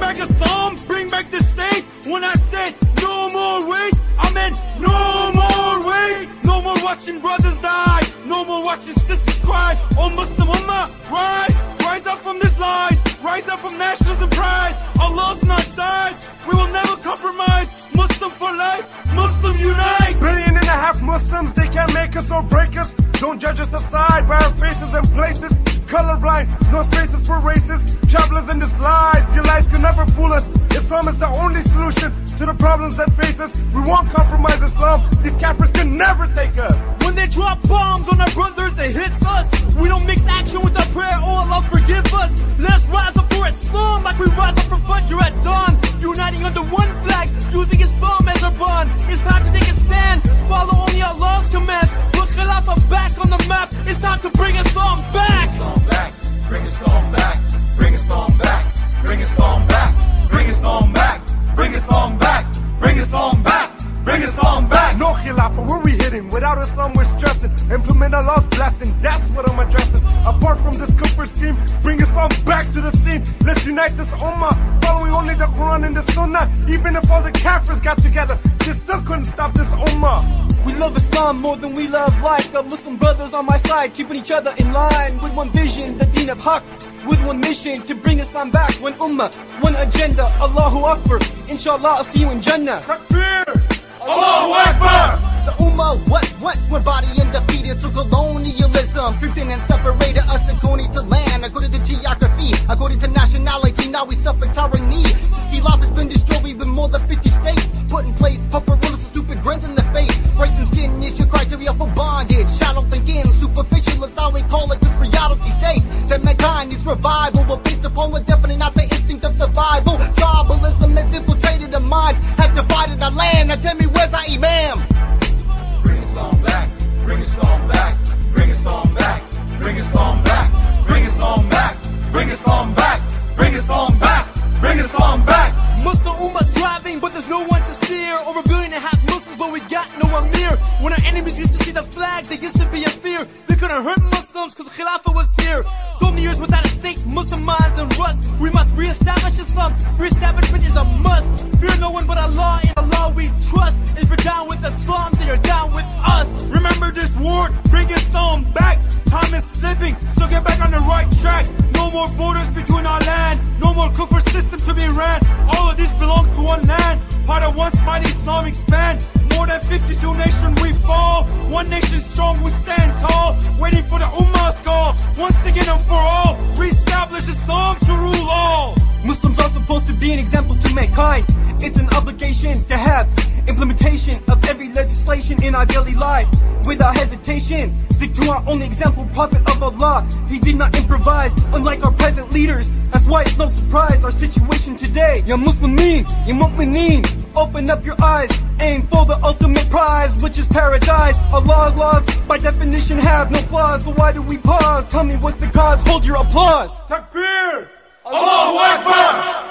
back Islam, bring back the state. When I said no more wait, I meant no more wait. No more watching brothers die, no more watching sisters cry. Oh Muslim Ummah, rise up from this lies, rise up from nationalism pride. Allah's on our side, we will never compromise. Muslim for life, Muslim unite. 1.5 billion Muslims, they can't make us or break us. Don't judge us aside by our faces and places. Colorblind, no spaces for races. Travelers in this life, your lies can never fool us. Islam is the only solution to the problems that face us. We won't compromise Islam, these kafirs can never take us. When they drop bombs on our brothers, it hits us. We don't mix action with our prayer, oh Allah forgive us. Let's rise up for Islam like we rise up for Fajr at dawn. Uniting under one flag, using Islam as our bond. It's time to take a stand, follow only Allah's commands. Put Khilafah back on the map, it's time to bring Islam back. Bring Islam back, bring Islam back, bring Islam back, bring Islam back, bring Islam back, bring Islam back, bring Islam back. No Khilafah, where we hitting? Without Islam we're stressing. Implement Allah's blessing, that's what I'm addressing. Apart from this kufr scheme, bring Islam back to the scene. Let's unite this ummah, following only the Quran and the Sunnah. Even if all the kafirs got together, they still couldn't stop this ummah. We love Islam more than we love life. The Muslim brothers on my side, keeping each other in line. With one vision, the deen of haqq. With one mission, to bring Islam back. One ummah, one agenda. Allahu Akbar. Inshallah, I'll see you in Jannah. Takbir! Allahu Akbar! The Ummah was once one body undefeated to colonialism. 15 and separated us according to land, according to geography, according to nationality. Now we suffer tyranny. This Khilafah has been destroyed with more than 50 states. Put in place puppet rulers with stupid grins in the face. Race and skin is your criteria for bondage. Shallow thinking, superficial is how we call it. This reality states that mankind needs revival, but based upon what definitely not the instinct of survival. Tribalism has infiltrated our minds, has divided our land. Now tell me, where's our Imam? Bring Islam back, bring Islam back, bring Islam back, bring Islam back, bring Islam back, bring Islam back, bring Islam back, bring Islam back. Muslim Ummah's driving, but there's no one to steer. Over 1.5 billion Muslims, but we got no Amir. When our enemies used to see the flag, they used to be in fear. They couldn't hurt Muslims cause Khilafah was here. So many years without a state, Muslim minds in rust. We must re-establish Islam. Re-establishment is a must. Fear no one but Allah, in Allah we trust. If you're down with Islam, then you're down with us. Remember this word, bring Islam back. Time is slipping, so get back on the right track. No more borders between our land, no more kufr system to be ran. All of this belong to one land, part of once mighty Islamic span. More than 52 nations we fall, one nation strong we stand tall. Waiting for the Ummah's call, once again and for all. Re-establish Islam to rule all. Muslims are supposed to be an example to mankind. It's an obligation to have implementation of every legislation in our daily life without hesitation. Stick to our only example, Prophet of Allah. He did not improvise, unlike our present leaders. That's why it's no surprise our situation today. Ya Muslimin, ya Mu'mineen, open up your eyes, aim for the ultimate prize, which is paradise. Allah's laws by definition have no flaws, so why do we pause? Tell me what's the cause, hold your applause. Takbir! Allahu Akbar!